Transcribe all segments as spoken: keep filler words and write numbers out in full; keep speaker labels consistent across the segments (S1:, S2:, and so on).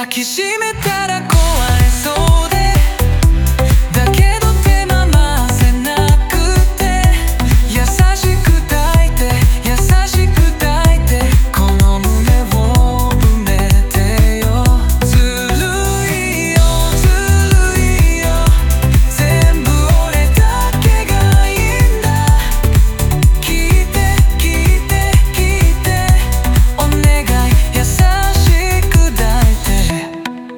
S1: 抱きしめたら壊れそうで、だけど手間回せなくて、優しく抱いて優しく抱いて、この胸を埋めてよ。ずるいよずるいよ、全部俺だけがいいんだ。聞いて聞いて聞いて、お願い優しく抱いて。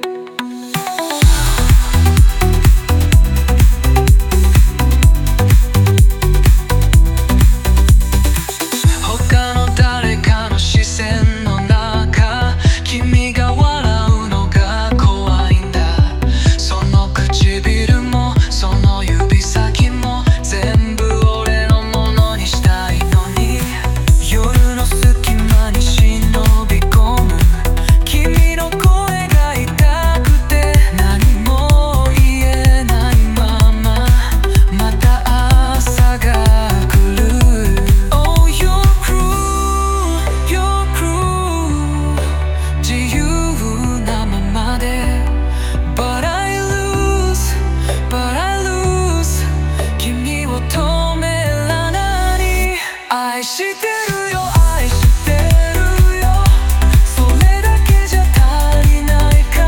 S1: 他の誰かの視線の中、君が笑うのが怖いんだ。その唇もその指先も全部俺のものにしたいのに、夜の隙間に忍び込む君の声が痛くて、何も言えないまままた朝が来る。 Oh you're cruel, you're cruel、 自由なままで But I lose, but I lose、 君を止めらない。愛してるよ愛してるよ、それだけじゃ足りないから、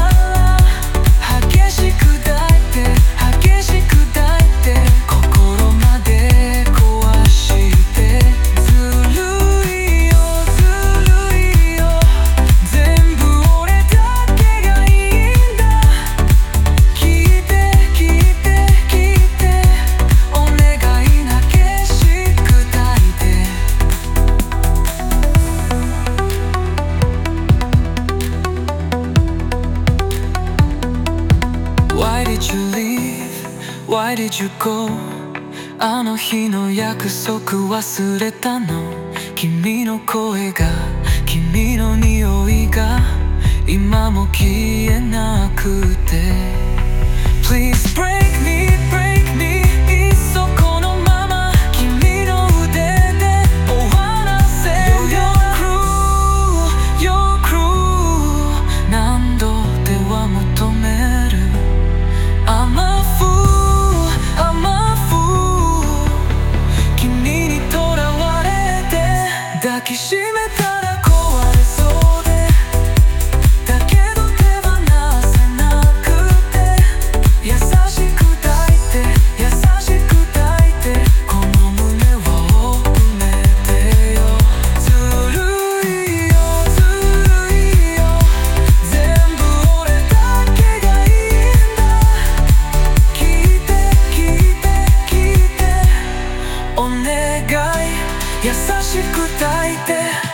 S1: 激しく抱いて激しく抱いて、心まで壊して。ずるいよずるいよ、全部俺だけがいいんだ。聞いて聞いて聞いて、お願い激しく抱いて。Why did you leave? Why did you go? あの日の約束忘れたの？君の声が君の匂いが今も消えなくて。 Please break me, break me、 いっそこのまま君の腕で終わらせよ。 You're cruel, you're cruel、 何度では求める。 I'm a fool, I'm a fool、 君にとらわれて抱きしめたら壊れそうで、だけど手放せなくて、優しく抱いて優しく抱いて、この胸を埋めてよ。ずるいよずるいよ、全部俺だけがいいんだ。聞いて聞いて聞いて、お願い優しく抱いて。